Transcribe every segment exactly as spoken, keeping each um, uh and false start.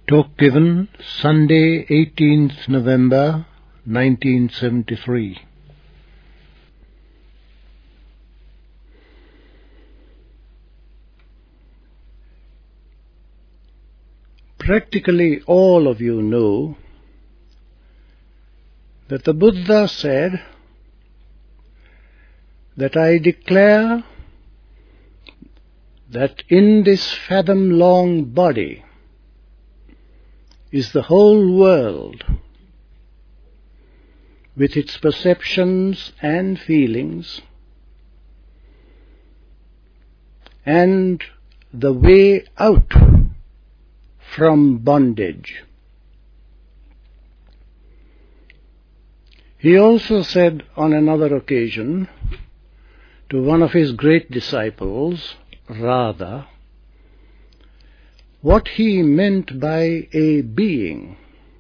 Talk given Sunday, eighteenth November nineteen seventy-three. Practically all of you know that the Buddha said that I declare that in this fathom-long body is the whole world, with its perceptions and feelings, and the way out from bondage. He also said on another occasion to one of his great disciples, Radha, what he meant by a being.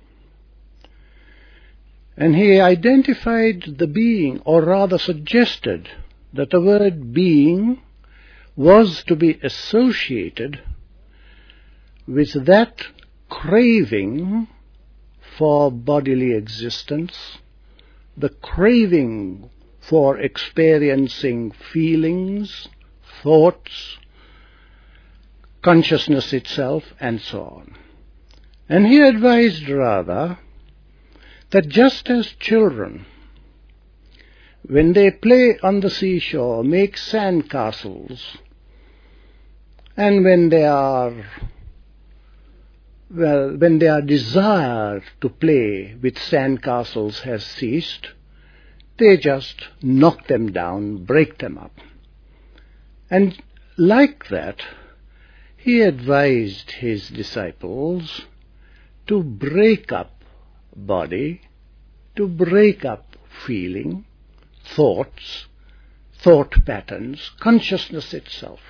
And he identified the being, or rather suggested that the word being was to be associated with that craving for bodily existence, the craving for experiencing feelings, thoughts, consciousness itself, and so on. And he advised rather that just as children, when they play on the seashore, make sand castles, and when they are well, when their desire to play with sand castles has ceased, they just knock them down, break them up. And like that, he advised his disciples to break up body, to break up feeling, thoughts, thought patterns, consciousness itself.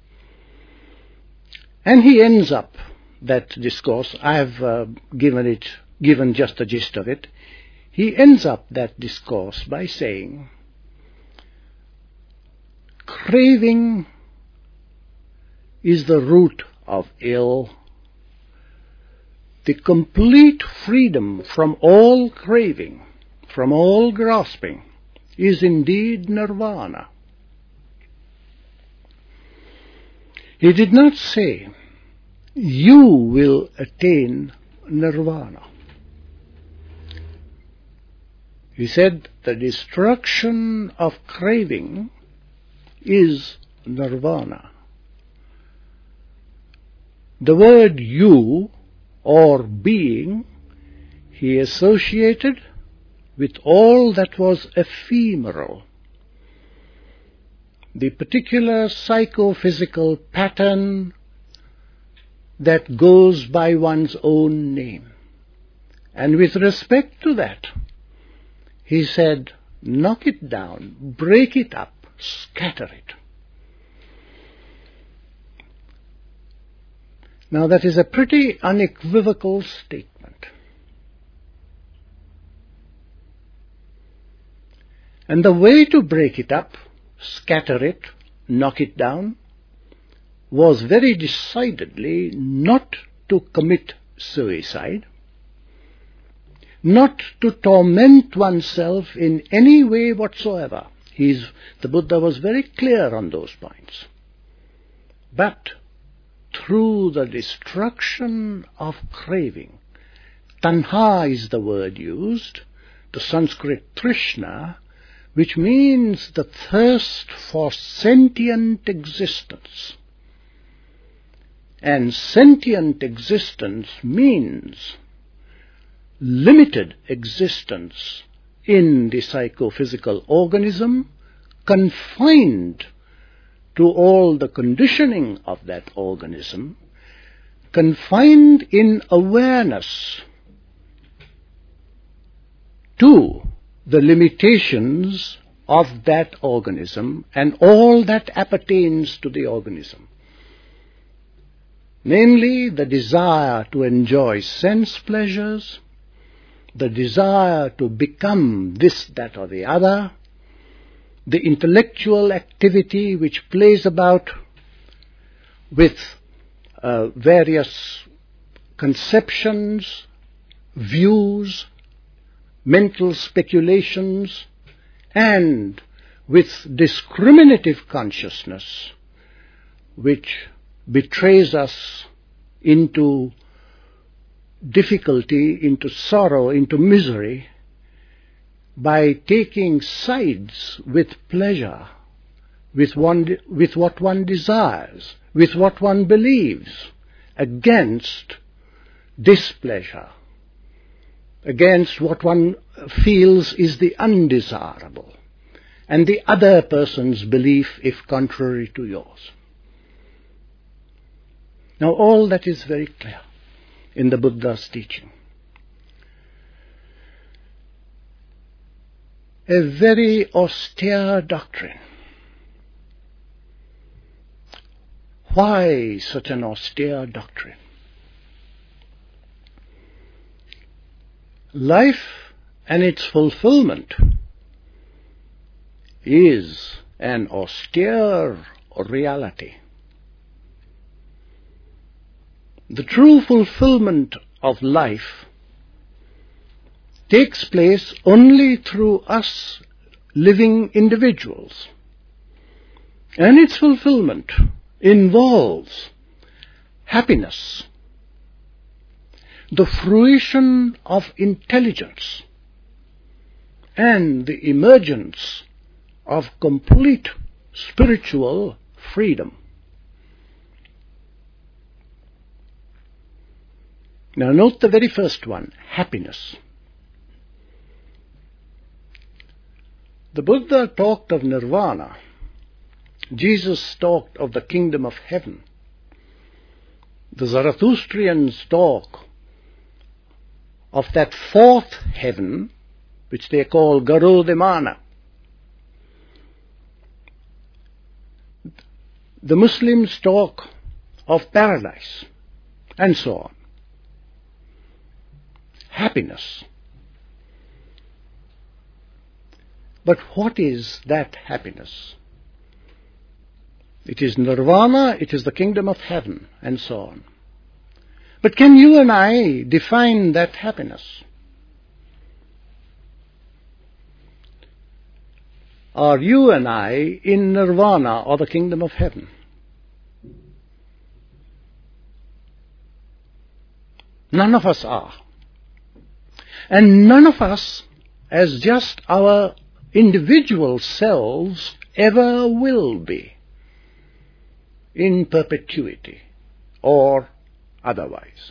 And he ends up that discourse, I have uh, given it, given just the gist of it, he ends up that discourse by saying, craving is the root of ill. The complete freedom from all craving, from all grasping, is indeed nirvana. He did not say, you will attain nirvana. He said, the destruction of craving is nirvana. The word you, or being, he associated with all that was ephemeral, the particular psychophysical pattern that goes by one's own name. And with respect to that, he said, knock it down, break it up, scatter it. Now that is a pretty unequivocal statement. And the way to break it up, scatter it, knock it down, was very decidedly not to commit suicide, not to torment oneself in any way whatsoever. He's, the Buddha was very clear on those points. But through the destruction of craving, tanha is the word used, the Sanskrit trishna, which means the thirst for sentient existence. And sentient existence means limited existence in the psychophysical organism, confined to all the conditioning of that organism, confined in awareness to the limitations of that organism and all that appertains to the organism. Namely, the desire to enjoy sense pleasures, the desire to become this, that, or the other, the intellectual activity which plays about with uh, various conceptions, views, mental speculations, and with discriminative consciousness, which betrays us into difficulty, into sorrow, into misery, by taking sides with pleasure, with one, with what one desires, with what one believes, against displeasure, against what one feels is the undesirable, and the other person's belief if contrary to yours. Now all that is very clear in the Buddha's teaching. A very austere doctrine. Why such an austere doctrine? Life and its fulfillment is an austere reality. The true fulfillment of life takes place only through us living individuals. And its fulfillment involves happiness, the fruition of intelligence, and the emergence of complete spiritual freedom. Now note the very first one, happiness. The Buddha talked of nirvana. Jesus talked of the kingdom of heaven. The Zarathustrians talk of that fourth heaven, which they call Garudamana. The Muslims talk of paradise, and so on. Happiness. But what is that happiness? It is nirvana, it is the kingdom of heaven, and so on. But can you and I define that happiness? Are you and I in nirvana or the kingdom of heaven? None of us are. And none of us, as just our individual selves, ever will be in perpetuity or otherwise.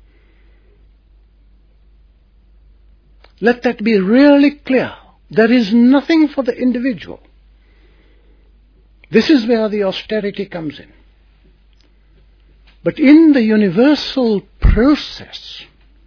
Let that be really clear. There is nothing for the individual. This is where the austerity comes in. But in the universal process,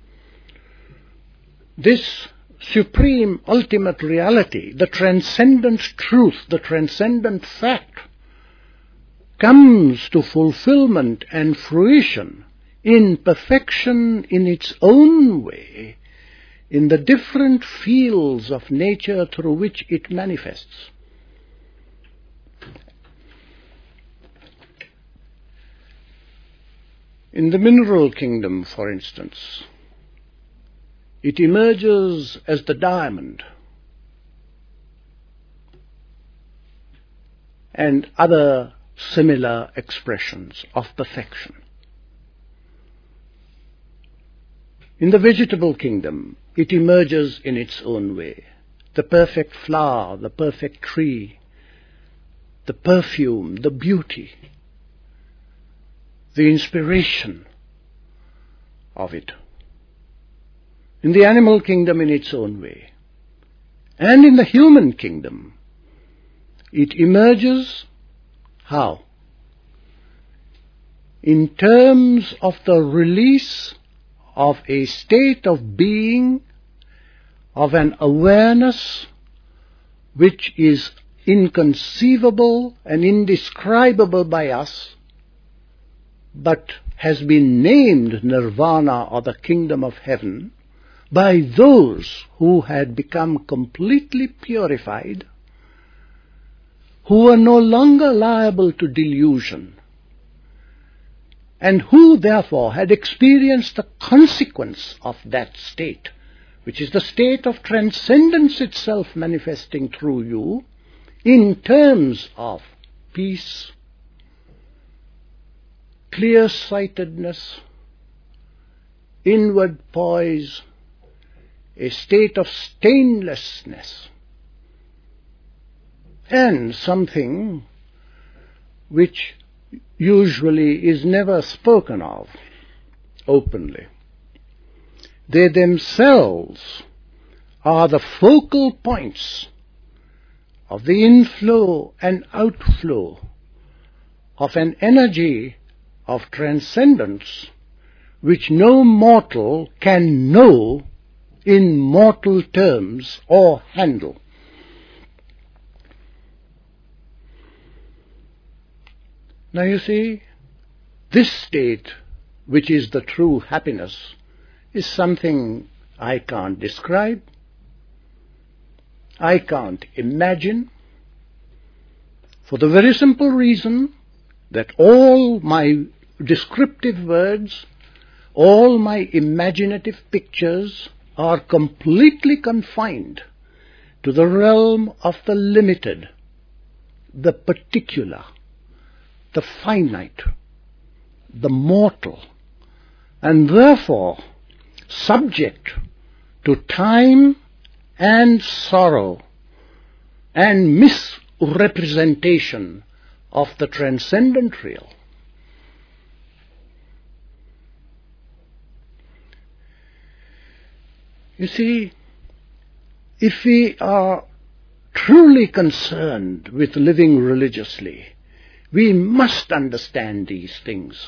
this supreme ultimate reality, the transcendent truth, the transcendent fact, comes to fulfillment and fruition in perfection in its own way, in the different fields of nature through which it manifests. In the mineral kingdom, for instance, it emerges as the diamond and other similar expressions of perfection. In the vegetable kingdom, it emerges in its own way. The perfect flower, the perfect tree, the perfume, the beauty, the inspiration of it. In the animal kingdom, in its own way. And in the human kingdom, it emerges how? In terms of the release of a state of being, of an awareness which is inconceivable and indescribable by us, but has been named nirvana or the kingdom of heaven by those who had become completely purified, who were no longer liable to delusion, and who therefore had experienced the consequence of that state, which is the state of transcendence itself manifesting through you in terms of peace, clear-sightedness, inward poise, a state of stainlessness, and something which usually is never spoken of openly. They themselves are the focal points of the inflow and outflow of an energy of transcendence which no mortal can know in mortal terms or handle. Now you see, this state, which is the true happiness, is something I can't describe, I can't imagine, for the very simple reason that all my descriptive words, all my imaginative pictures are completely confined to the realm of the limited, the particular, the finite, the mortal, and therefore subject to time and sorrow and misrepresentation of the transcendent real. You see, if we are truly concerned with living religiously, we must understand these things.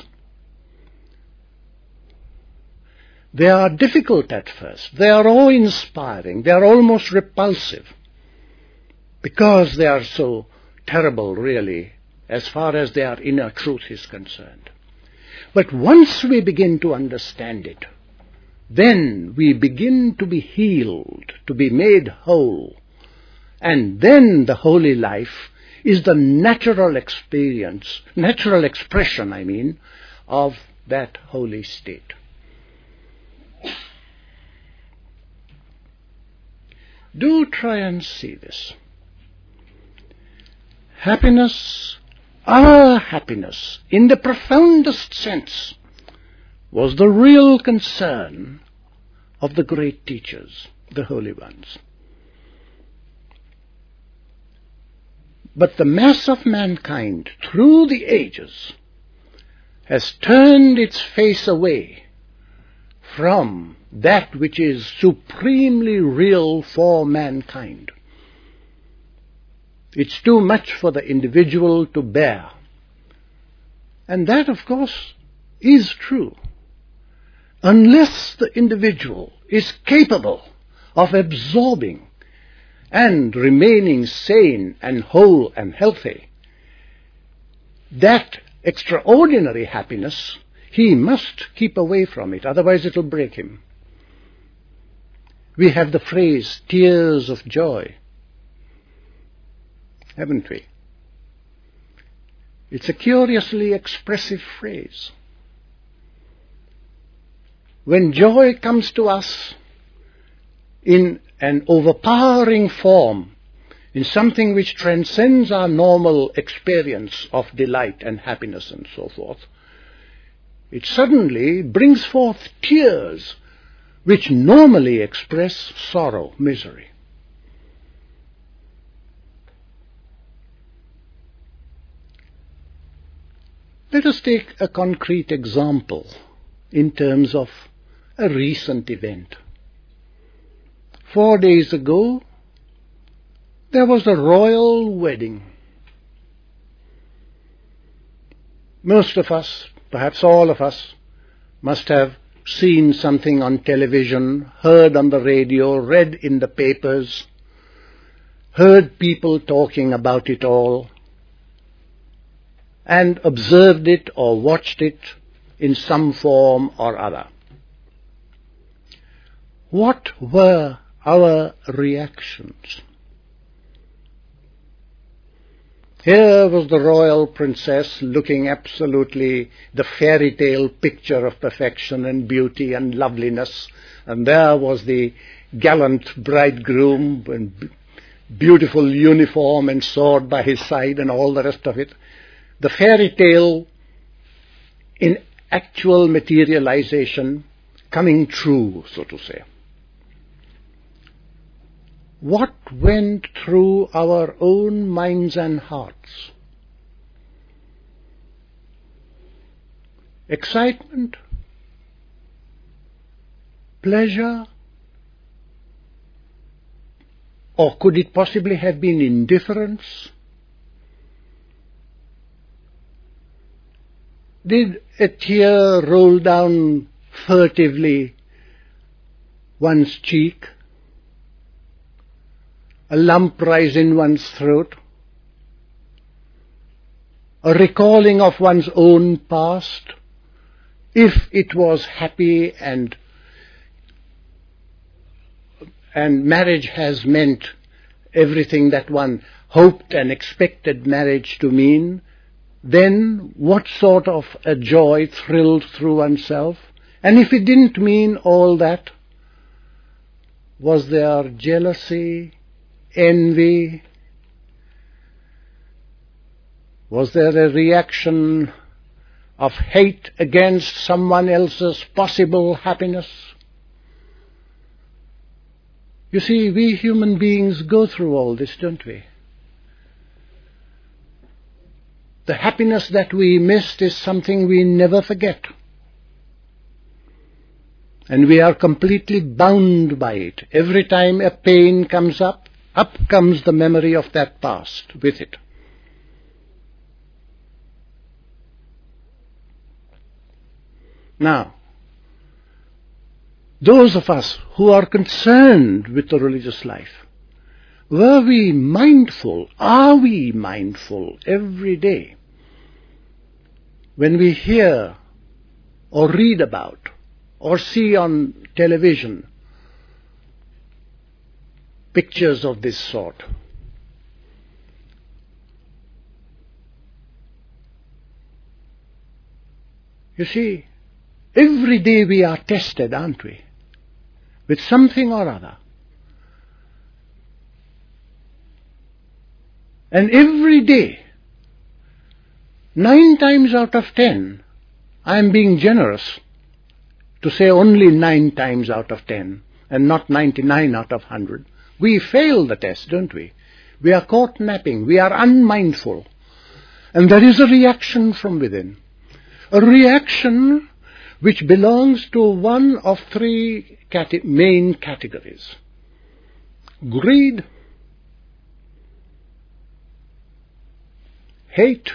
They are difficult at first. They are awe-inspiring. They are almost repulsive because they are so terrible, really, as far as their inner truth is concerned. But once we begin to understand it, then we begin to be healed, to be made whole. And then the holy life is the natural experience, natural expression, I mean, of that holy state. Do try and see this. Happiness, our happiness, in the profoundest sense, was the real concern of the great teachers, the holy ones. But the mass of mankind, through the ages, has turned its face away from that which is supremely real for mankind. It's too much for the individual to bear. And that, of course, is true. Unless the individual is capable of absorbing and remaining sane and whole and healthy, that extraordinary happiness, he must keep away from it, otherwise it will break him. We have the phrase, tears of joy, haven't we? It's a curiously expressive phrase. When joy comes to us in an overpowering form, in something which transcends our normal experience of delight and happiness and so forth, it suddenly brings forth tears which normally express sorrow, misery. Let us take a concrete example in terms of a recent event. Four days ago, there was a royal wedding. Most of us, perhaps all of us, must have seen something on television, heard on the radio, read in the papers, heard people talking about it all, and observed it or watched it in some form or other. What were our reactions? Here was the royal princess looking absolutely the fairy tale picture of perfection and beauty and loveliness. And there was the gallant bridegroom in beautiful uniform and sword by his side and all the rest of it. The fairy tale in actual materialization coming true, so to say. What went through our own minds and hearts? Excitement? Pleasure? Or could it possibly have been indifference? Did a tear roll down furtively one's cheek? A lump rise in one's throat? A recalling of one's own past, if it was happy and and marriage has meant everything that one hoped and expected marriage to mean, then what sort of a joy thrilled through oneself? And if it didn't mean all that, was there jealousy, envy? Was there a reaction of hate against someone else's possible happiness? You see, we human beings go through all this, don't we? The happiness that we missed is something we never forget. And we are completely bound by it. Every time a pain comes up, up comes the memory of that past with it. Now, those of us who are concerned with the religious life, were we mindful, are we mindful every day when we hear or read about or see on television pictures of this sort? You see, every day we are tested, aren't we, with something or other. And every day, nine times out of ten, I am being generous to say only nine times out of ten, and not ninety-nine out of one hundred. We fail the test, don't we? We are caught napping. We are unmindful. And there is a reaction from within. A reaction which belongs to one of three cate- main categories. Greed, hate,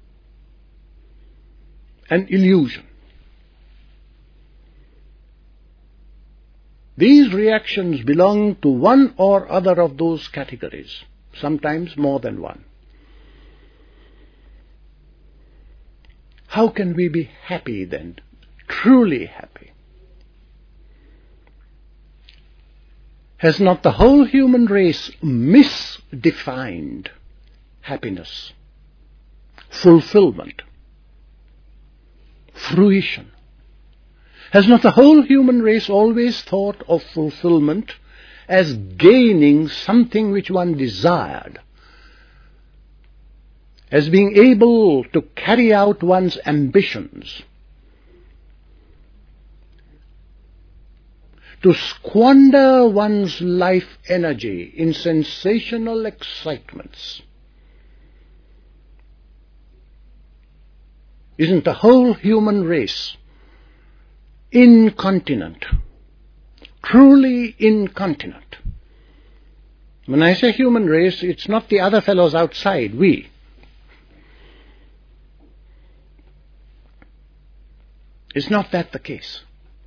and illusion. These reactions belong to one or other of those categories, sometimes more than one. How can we be happy then, truly happy? Has not the whole human race misdefined happiness, fulfillment, fruition? Has not the whole human race always thought of fulfillment as gaining something which one desired, as being able to carry out one's ambitions, to squander one's life energy in sensational excitements? Isn't the whole human race incontinent, truly incontinent? When I say human race, it's not the other fellows outside, we. Is not that the case?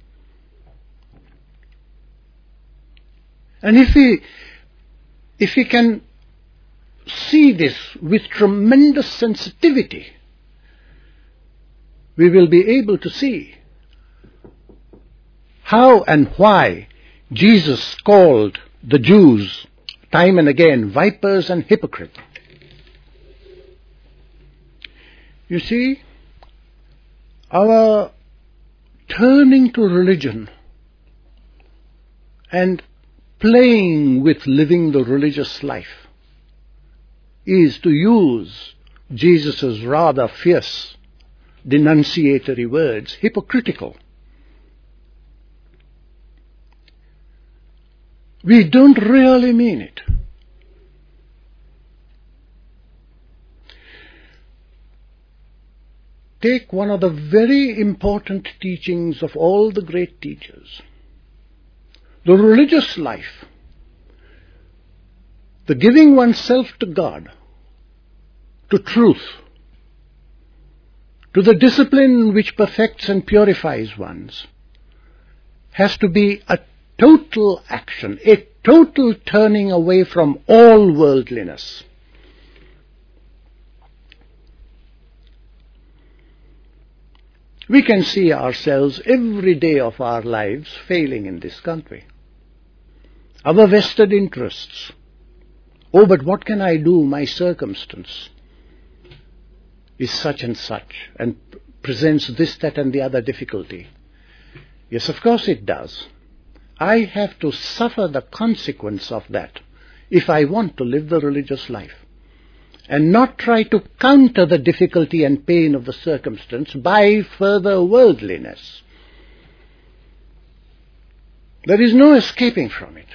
And if we, if we can see this with tremendous sensitivity, we will be able to see how and why Jesus called the Jews time and again vipers and hypocrites. You see, our turning to religion and playing with living the religious life is, to use Jesus' rather fierce denunciatory words, hypocritical. We don't really mean it. Take one of the very important teachings of all the great teachers. The religious life, the giving oneself to God, to truth, to the discipline which perfects and purifies one's, has to be a total action, a total turning away from all worldliness. We can see ourselves every day of our lives failing in this country. Our vested interests. Oh, but what can I do? My circumstance is such and such and presents this, that and the other difficulty. Yes, of course it does. I have to suffer the consequence of that if I want to live the religious life, and not try to counter the difficulty and pain of the circumstance by further worldliness. There is no escaping from it.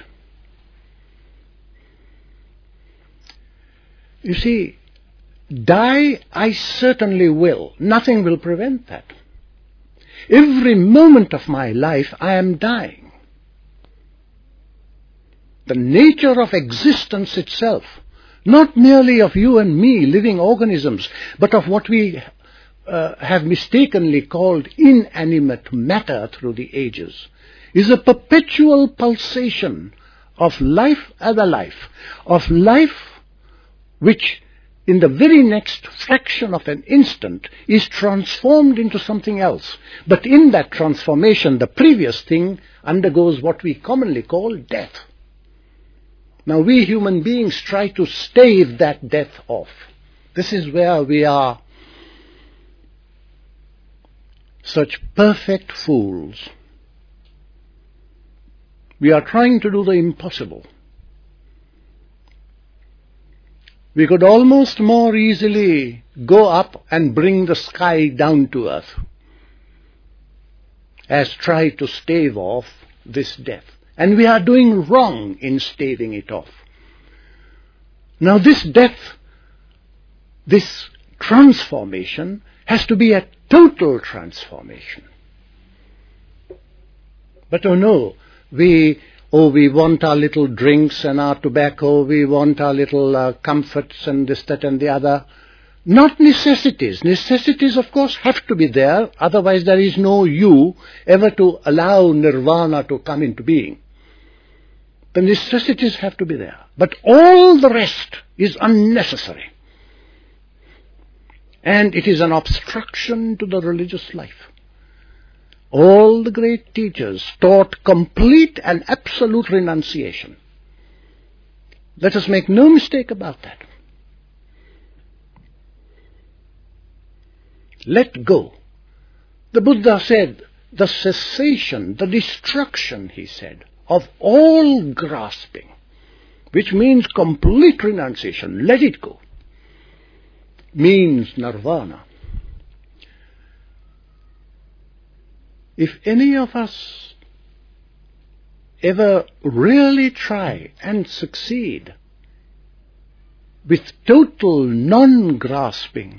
You see, die I certainly will. Nothing will prevent that. Every moment of my life I am dying. The nature of existence itself, not merely of you and me, living organisms, but of what we uh, have mistakenly called inanimate matter through the ages, is a perpetual pulsation of life other life, of life which in the very next fraction of an instant is transformed into something else. But in that transformation, the previous thing undergoes what we commonly call death. Now we human beings try to stave that death off. This is where we are such perfect fools. We are trying to do the impossible. We could almost more easily go up and bring the sky down to earth as try to stave off this death. And we are doing wrong in staving it off. Now this death, this transformation, has to be a total transformation. But oh no, we, oh we want our little drinks and our tobacco, we want our little uh, comforts and this, that and the other. Not necessities. Necessities, of course, have to be there, otherwise there is no you ever to allow nirvana to come into being. The necessities have to be there. But all the rest is unnecessary. And it is an obstruction to the religious life. All the great teachers taught complete and absolute renunciation. Let us make no mistake about that. Let go. The Buddha said, the cessation, the destruction, he said, of all grasping, which means complete renunciation, let it go, means nirvana. If any of us ever really try and succeed with total non-grasping,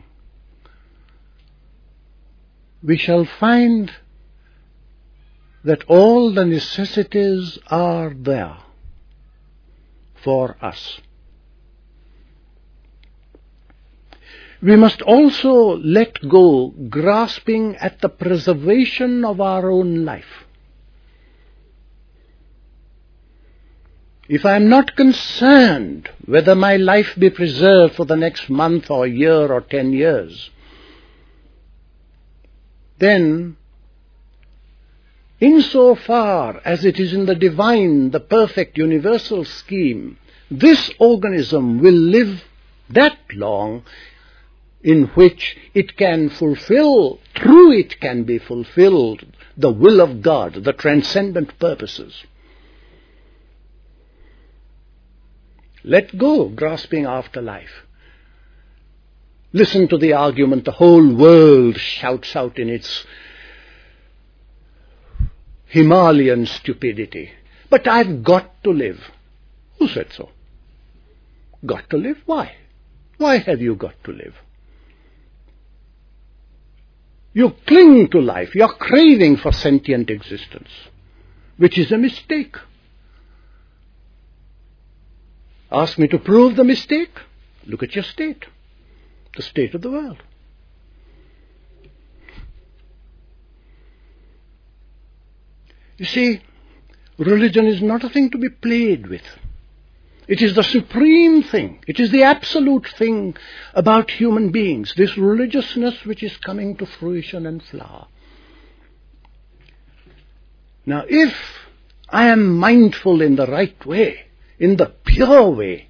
we shall find that all the necessities are there for us. We must also let go grasping at the preservation of our own life. If I am not concerned whether my life be preserved for the next month or year or ten years, then insofar as it is in the divine, the perfect universal scheme, this organism will live that long in which it can fulfill, through it can be fulfilled, the will of God, the transcendent purposes. Let go grasping after life. Listen to the argument the whole world shouts out in its Himalayan stupidity. But I've got to live. Who said so? Got to live? Why? Why have you got to live? You cling to life. You're craving for sentient existence, which is a mistake. Ask me to prove the mistake? Look at your state, the state of the world. You see, religion is not a thing to be played with. It is the supreme thing. It is the absolute thing about human beings, this religiousness which is coming to fruition and flower. Now, if I am mindful in the right way, in the pure way,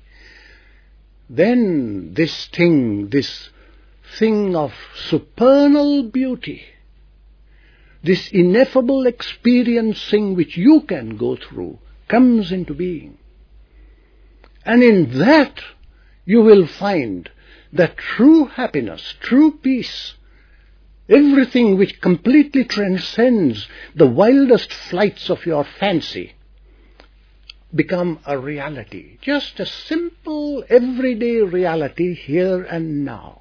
then this thing, this thing of supernal beauty, this ineffable experiencing which you can go through, comes into being. And in that you will find that true happiness, true peace, everything which completely transcends the wildest flights of your fancy, become a reality. Just a simple, everyday reality here and now.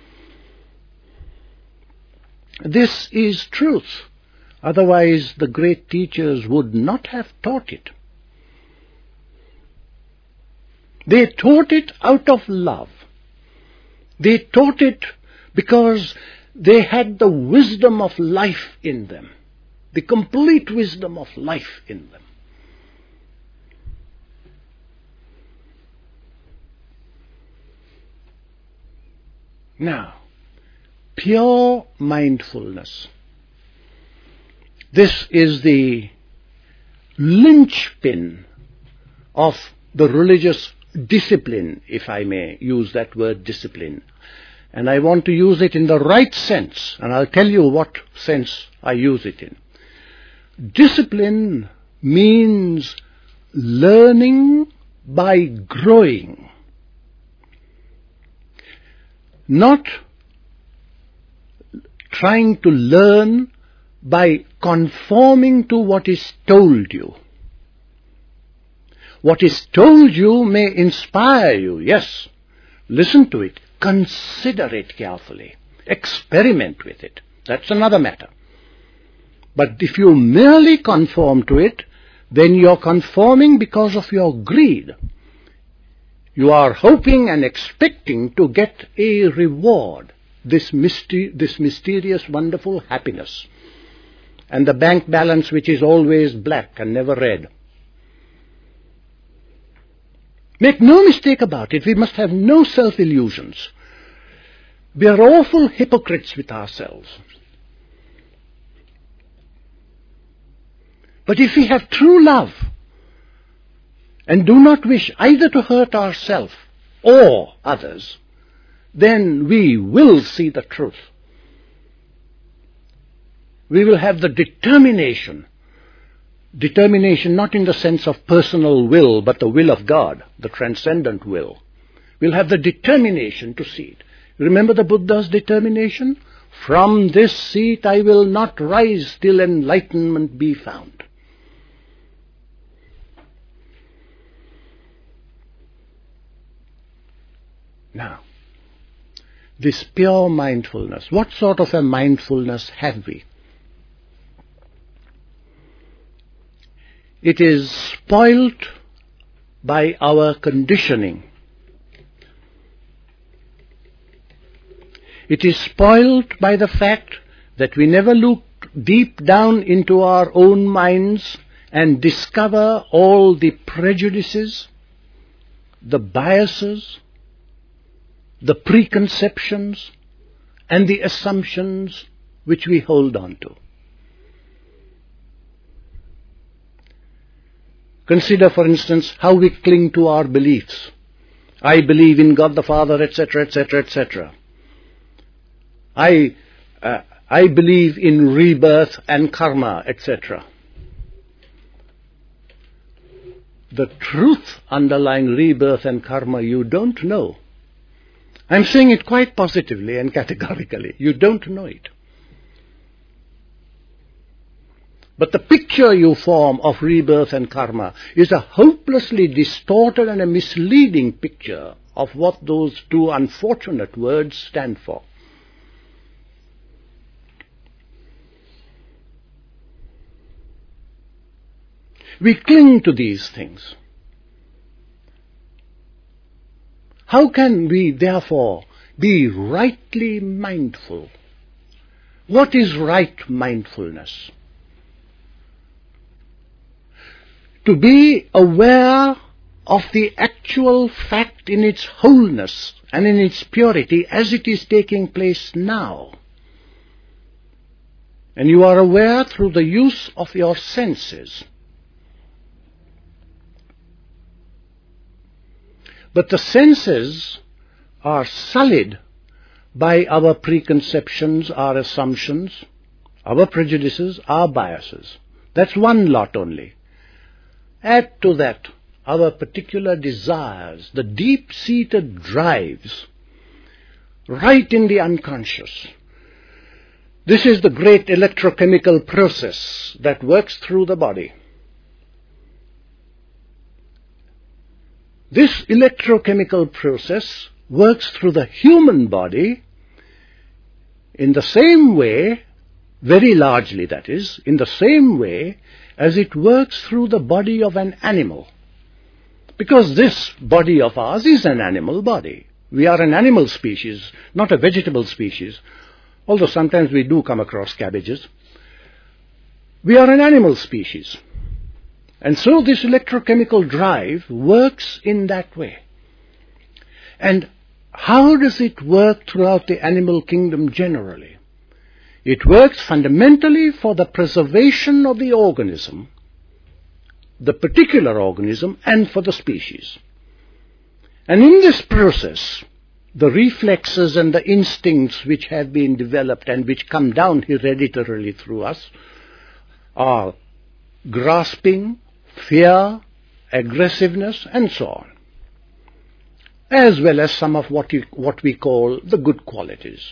This is truth. Otherwise, the great teachers would not have taught it. They taught it out of love. They taught it because they had the wisdom of life in them, the complete wisdom of life in them. Now, pure mindfulness. This is the linchpin of the religious discipline, if I may use that word discipline. And I want to use it in the right sense, and I'll tell you what sense I use it in. Discipline means learning by growing. Not trying to learn by conforming to what is told you. What is told you may inspire you, yes. Listen to it, consider it carefully, experiment with it. That's another matter. But if you merely conform to it, then you're conforming because of your greed. You are hoping and expecting to get a reward, this, myster- this mysterious, wonderful happiness, and the bank balance which is always black and never red. Make no mistake about it, we must have no self-illusions. We are awful hypocrites with ourselves. But if we have true love, and do not wish either to hurt ourselves or others, then we will see the truth. We will have the determination, determination not in the sense of personal will, but the will of God, the transcendent will. We'll have the determination to see it. Remember the Buddha's determination? From this seat I will not rise till enlightenment be found. Now, this pure mindfulness, what sort of a mindfulness have we? It is spoilt by our conditioning. It is spoilt by the fact that we never look deep down into our own minds and discover all the prejudices, the biases, the preconceptions, and the assumptions which we hold on to. Consider, for instance, how we cling to our beliefs. I believe in God the Father, et cetera, et cetera, et cetera. I, uh, I believe in rebirth and karma, et cetera. The truth underlying rebirth and karma you don't know. I'm saying it quite positively and categorically. You don't know it. But the picture you form of rebirth and karma is a hopelessly distorted and a misleading picture of what those two unfortunate words stand for. We cling to these things. How can we, therefore, be rightly mindful? What is right mindfulness? To be aware of the actual fact in its wholeness and in its purity as it is taking place now. And you are aware through the use of your senses. But the senses are sullied by our preconceptions, our assumptions, our prejudices, our biases. That's one lot only. Add to that our particular desires, the deep-seated drives, right in the unconscious. This is the great electrochemical process that works through the body. This electrochemical process works through the human body in the same way, very largely that is, in the same way as it works through the body of an animal. Because this body of ours is an animal body. We are an animal species, not a vegetable species, although sometimes we do come across cabbages. We are an animal species. And so this electrochemical drive works in that way. And how does it work throughout the animal kingdom generally? It works fundamentally for the preservation of the organism, the particular organism, and for the species. And in this process, the reflexes and the instincts which have been developed and which come down hereditarily through us are grasping, fear, aggressiveness, and so on, as well as some of what, you, what we call the good qualities.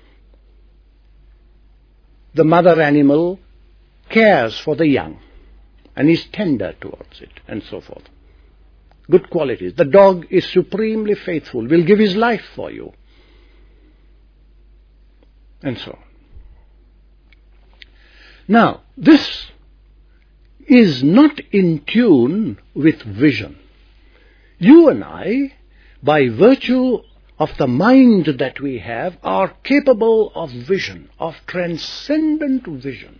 The mother animal cares for the young and is tender towards it, and so forth. Good qualities. The dog is supremely faithful, will give his life for you, and so on. Now, this is not in tune with vision. You and I, by virtue of the mind that we have, are capable of vision, of transcendent vision.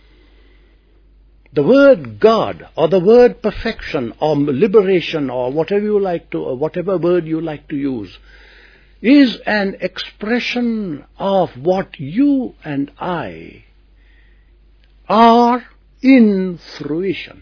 The word God, or the word perfection, or liberation, or whatever you like to, or whatever word you like to use, is an expression of what you and I are in fruition.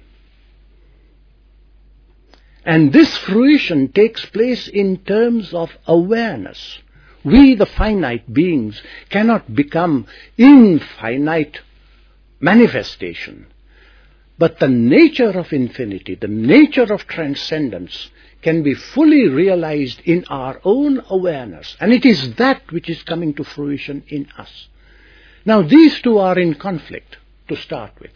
And this fruition takes place in terms of awareness. We, the finite beings, cannot become infinite manifestation. But the nature of infinity, the nature of transcendence, can be fully realized in our own awareness. And it is that which is coming to fruition in us. Now, these two are in conflict to start with.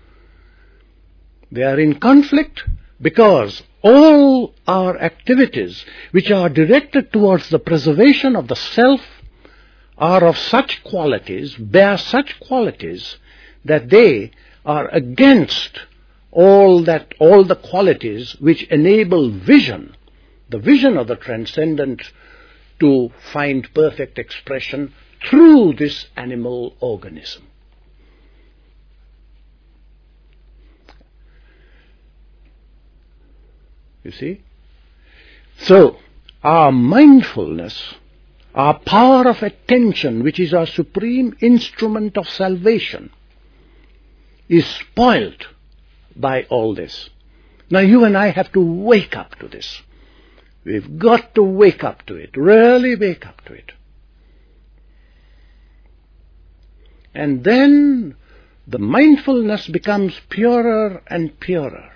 They are in conflict because all our activities which are directed towards the preservation of the self are of such qualities, bear such qualities, that they are against all that, all the qualities which enable vision, the vision of the transcendent, to find perfect expression through this animal organism. You see? So, our mindfulness, our power of attention, which is our supreme instrument of salvation, is spoilt by all this. Now you and I have to wake up to this. We've got to wake up to it, really wake up to it. And then the mindfulness becomes purer and purer.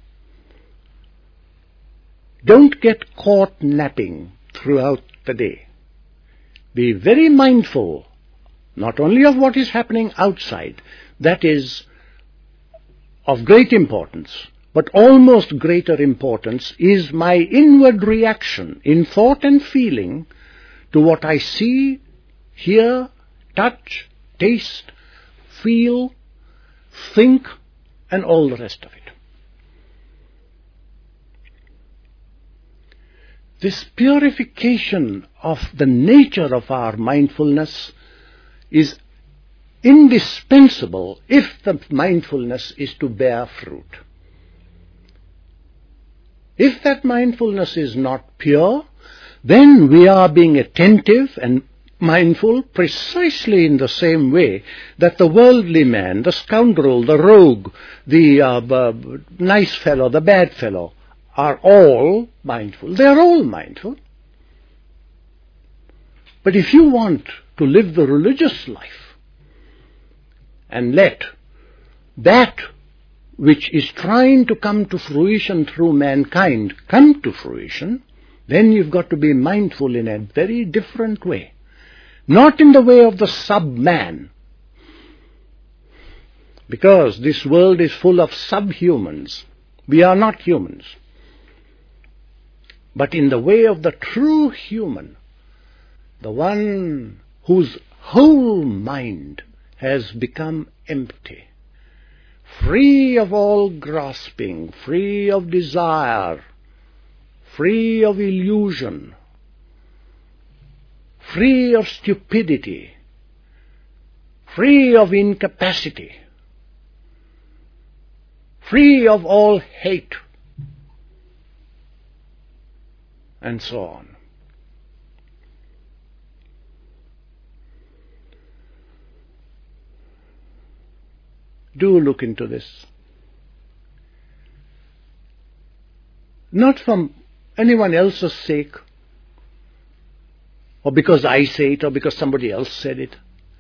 Don't get caught napping throughout the day. Be very mindful, not only of what is happening outside, that is of great importance, but almost greater importance is my inward reaction in thought and feeling to what I see, hear, touch, taste, feel, think, and all the rest of it. This purification of the nature of our mindfulness is indispensable if the mindfulness is to bear fruit. If that mindfulness is not pure, then we are being attentive and mindful precisely in the same way that the worldly man, the scoundrel, the rogue, the uh, uh, nice fellow, the bad fellow, are all mindful. They are all mindful. But if you want to live the religious life and let that which is trying to come to fruition through mankind come to fruition, then you've got to be mindful in a very different way. Not in the way of the sub-man, because this world is full of subhumans. We are not humans. But in the way of the true human, the one whose whole mind has become empty, free of all grasping, free of desire, free of illusion, free of stupidity, free of incapacity, free of all hate, and so on. Do look into this. Not from anyone else's sake, or because I say it, or because somebody else said it.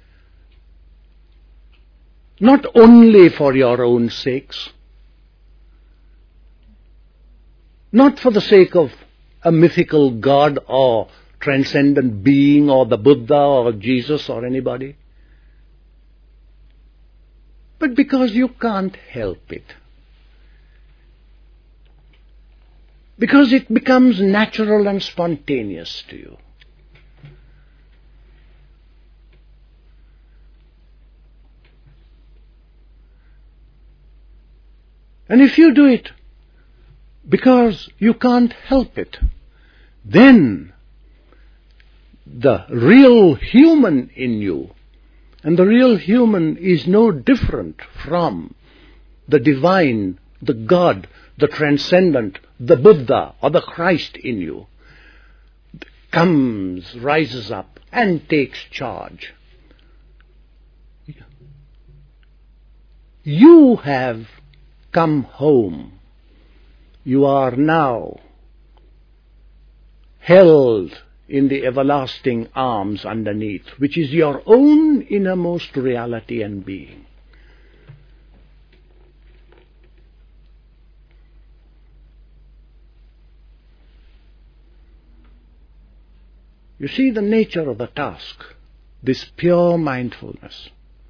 Not only for your own sakes. Not for the sake of a mythical God or transcendent being or the Buddha or Jesus or anybody, but because you can't help it. Because it becomes natural and spontaneous to you. And if you do it because you can't help it, then the real human in you, and the real human is no different from the divine, the God, the transcendent, the Buddha or the Christ in you, comes, rises up and takes charge. You have come home. You are now held in the everlasting arms underneath, which is your own innermost reality and being. You see the nature of the task, this pure mindfulness.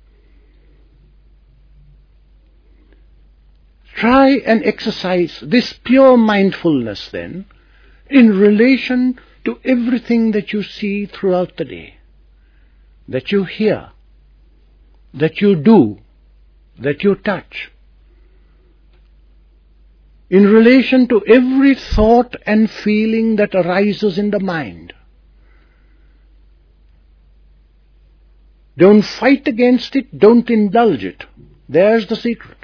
Try and exercise this pure mindfulness then in relation to everything that you see throughout the day, that you hear, that you do, that you touch, in relation to every thought and feeling that arises in the mind. Don't fight against it, don't indulge it. There's the secret.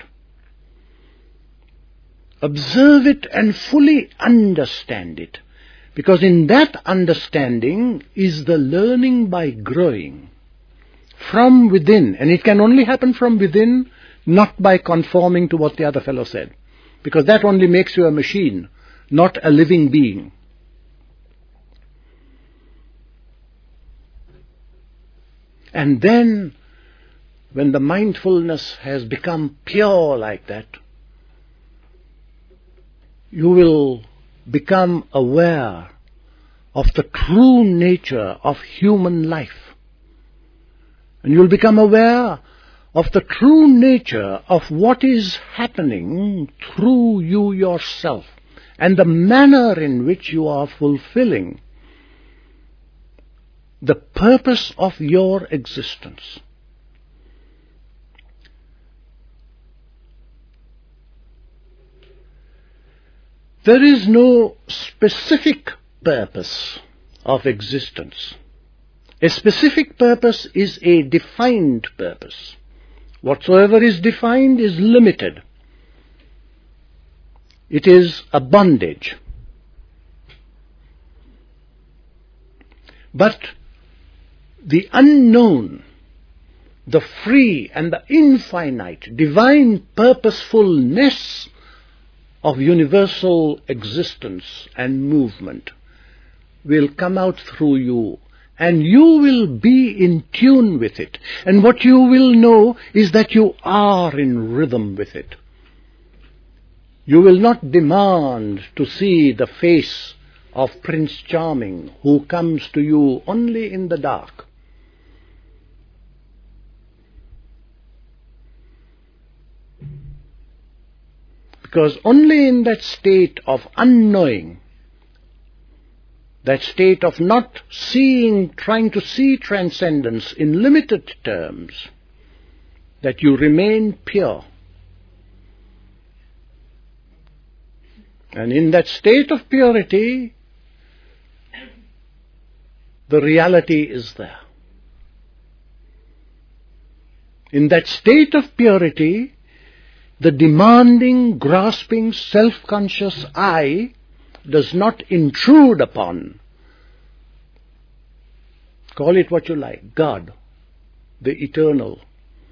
Observe it and fully understand it, because in that understanding is the learning by growing from within, and it can only happen from within, not by conforming to what the other fellow said, because that only makes you a machine, not a living being. And then when the mindfulness has become pure like that, you will become aware of the true nature of human life. And you'll become aware of the true nature of what is happening through you yourself and the manner in which you are fulfilling the purpose of your existence. There is no specific purpose of existence. A specific purpose is a defined purpose. Whatsoever is defined is limited. It is a bondage. But the unknown, the free and the infinite, divine purposefulness of universal existence and movement will come out through you, and you will be in tune with it. And what you will know is that you are in rhythm with it. You will not demand to see the face of Prince Charming, who comes to you only in the dark. Because only in that state of unknowing, that state of not seeing, trying to see transcendence in limited terms, that you remain pure. And in that state of purity, the reality is there. In that state of purity, the demanding, grasping, self-conscious I does not intrude upon, call it what you like, God, the eternal,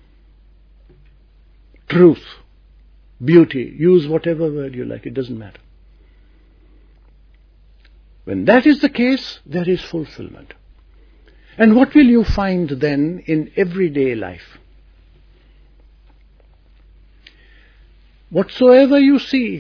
truth, beauty, use whatever word you like, it doesn't matter. When that is the case, there is fulfillment. And what will you find then in everyday life? Whatsoever you see,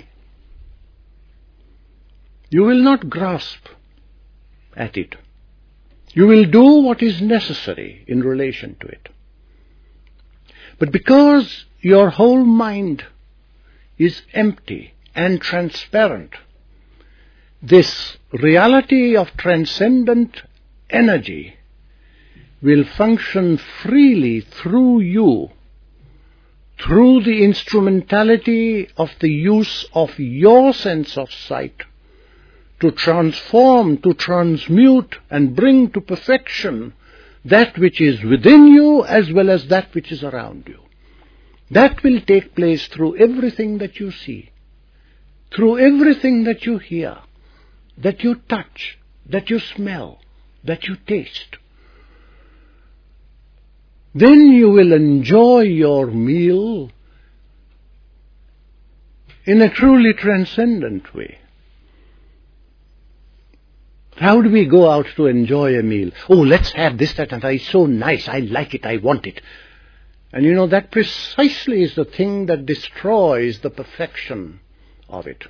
you will not grasp at it. You will do what is necessary in relation to it. But because your whole mind is empty and transparent, this reality of transcendent energy will function freely through you, through the instrumentality of the use of your sense of sight, to transform, to transmute and bring to perfection that which is within you as well as that which is around you. That will take place through everything that you see, through everything that you hear, that you touch, that you smell, that you taste. Then you will enjoy your meal in a truly transcendent way. How do we go out to enjoy a meal? Oh, let's have this, that, and that. It's so nice. I like it. I want it. And you know, that precisely is the thing that destroys the perfection of it.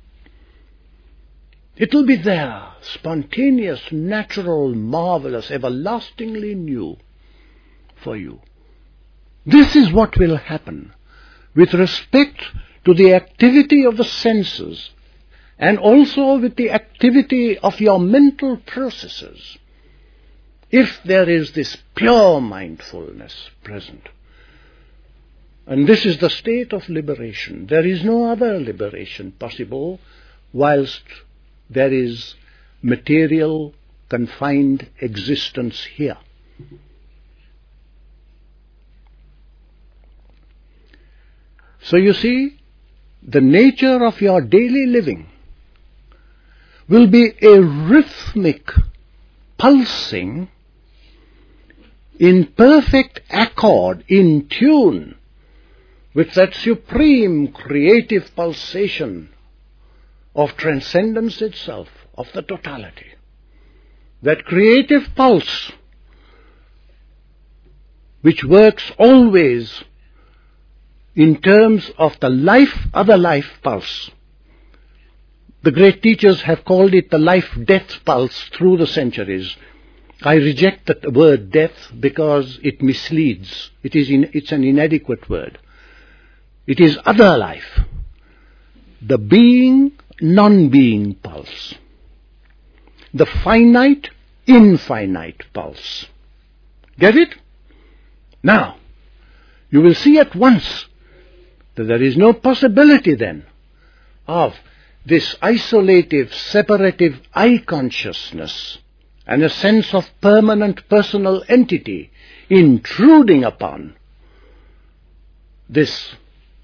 It will be there, spontaneous, natural, marvelous, everlastingly new for you. This is what will happen with respect to the activity of the senses and also with the activity of your mental processes, if there is this pure mindfulness present. And this is the state of liberation. There is no other liberation possible whilst there is material, confined existence here. So you see, the nature of your daily living will be a rhythmic pulsing in perfect accord, in tune with that supreme creative pulsation of transcendence itself, of the totality. That creative pulse which works always in terms of the life, other life pulse. The great teachers have called it the life-death pulse through the centuries. I reject the word death because it misleads. It is in, it's an inadequate word. It is other life. The being, non-being pulse. The finite, infinite pulse. Get it? Now, you will see at once that there is no possibility then of this isolative, separative I consciousness and a sense of permanent personal entity intruding upon this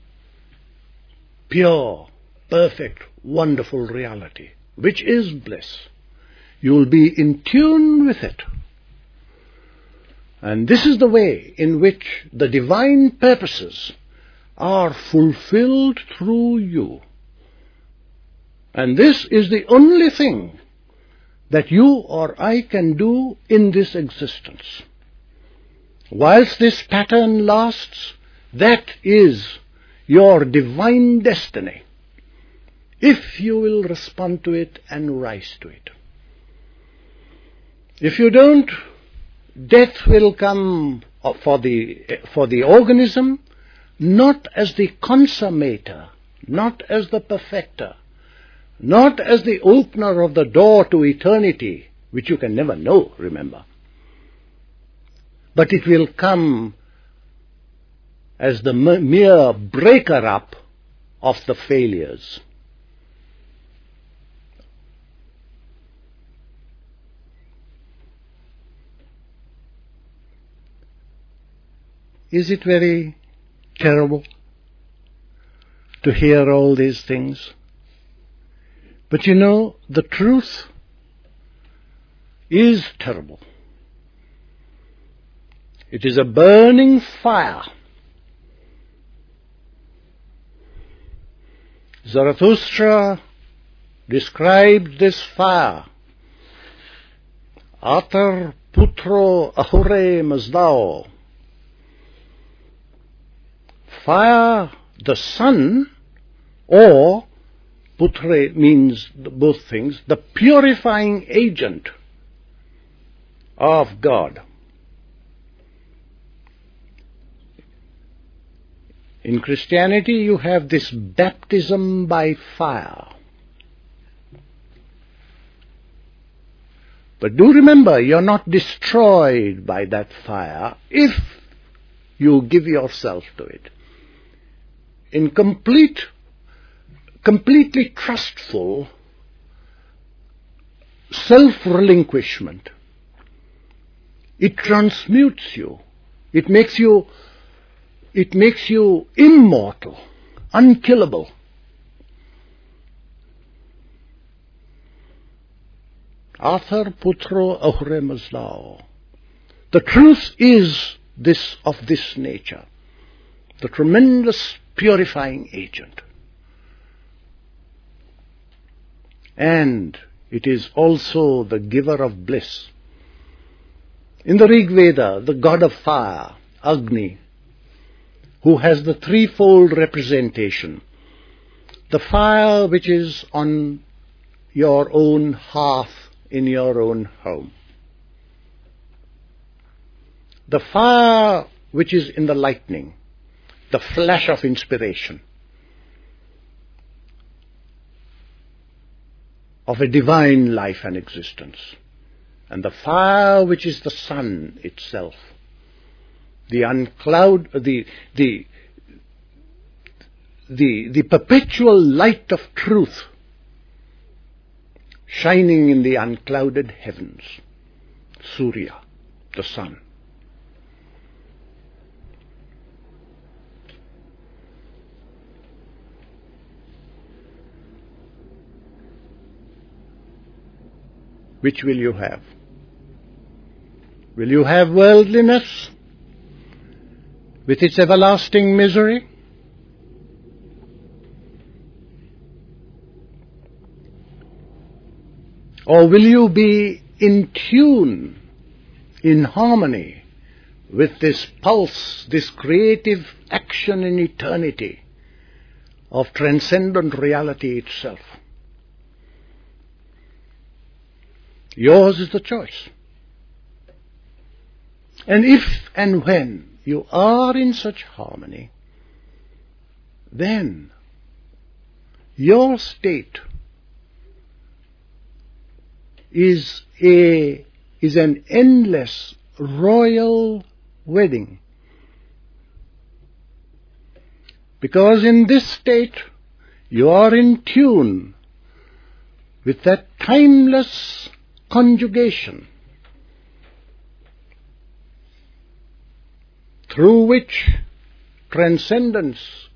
pure, perfect, wonderful reality, which is bliss. You will be in tune with it. And this is the way in which the divine purposes are fulfilled through you. And this is the only thing that you or I can do in this existence. Whilst this pattern lasts, that is your divine destiny, if you will respond to it and rise to it. If you don't, death will come for the, for the organism, not as the consummator, not as the perfecter, not as the opener of the door to eternity, which you can never know, remember. But it will come as the mere breaker-up of the failures. Is it very terrible to hear all these things? But you know, the truth is terrible. It is a burning fire. Zarathustra described this fire. Atar putro ahure mazdao. Fire, the sun, or putre means both things, the purifying agent of God. In Christianity, you have this baptism by fire. But do remember, you're not destroyed by that fire if you give yourself to it. In complete, completely trustful self-relinquishment, it transmutes you. It makes you, it makes you immortal, unkillable. Athar putro ahure maslao. The truth is this of this nature, the tremendous purifying agent. And it is also the giver of bliss. In the Rig Veda, the god of fire, Agni, who has the threefold representation, the fire which is on your own hearth in your own home, the fire which is in the lightning, the flash of inspiration, of a divine life and existence, and the fire which is the sun itself, the uncloud, the the the the perpetual light of truth, shining in the unclouded heavens, Surya, the sun. Which will you have? Will you have worldliness with its everlasting misery? Or will you be in tune, in harmony with this pulse, this creative action in eternity of transcendent reality itself. Yours is the choice. And if and when you are in such harmony, then your state is a is an endless royal wedding. Because in this state you are in tune with that timeless conjugation through which transcendence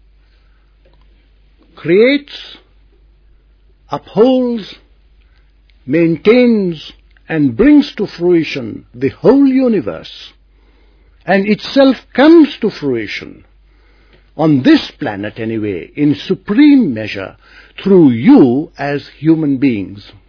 creates, upholds, maintains, and brings to fruition the whole universe, and itself comes to fruition, on this planet anyway, in supreme measure, through you as human beings.